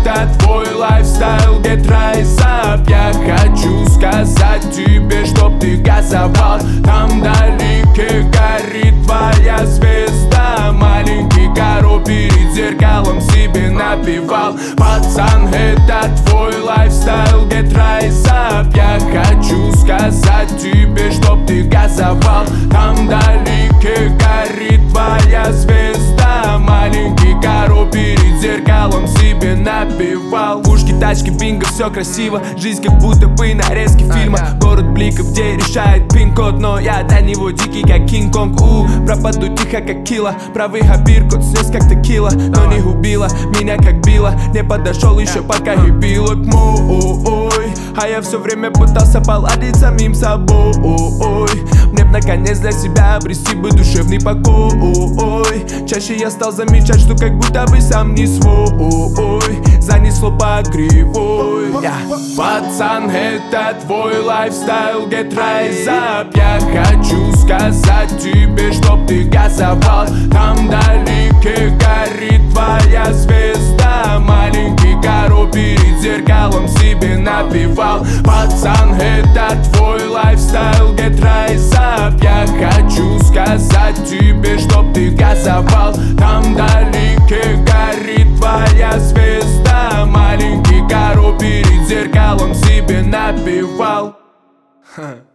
это твой лайфстайл, get rise up. Я хочу сказать тебе, чтоб ты газовал. Там вдалеке горит твоя звезда. Маленький король перед зеркалом себе напевал. Пацан, это твой лайфстайл, get rise up. Я хочу сказать тебе, чтоб ты газовал. Там вдалеке горит твоя звезда. Маленький король перед зеркалом себе напевал. Пушки, тачки, бинго, все красиво. Жизнь как будто бы нарезки фильма. Город бликов, где решает пин-код, но я до него дикий, как Кинг-Конг. Пропаду тихо, как Кила. Правый Хабир, кот снес, как текила. Но не убила меня, как била. Не подошел еще, пока и била к мой. А я все время пытался поладить самим собой. Мне б наконец для себя обрести бы душевный покой. Чаще я стал замечать, что как будто бы сам не свой. Занесло по кривой. Пацан, это твой лайфстайл, get rise up. Я хочу сказать тебе, чтоб ты газовал. Там вдалеке горит твоя звезда. Маленький король перед зеркалом себе напевал. Пацан, это твой лайфстайл, get rise up. Я хочу сказать тебе, чтоб ты газовал. Там вдалеке горит твоя звезда. Маленький король перед зеркалом себе напевал.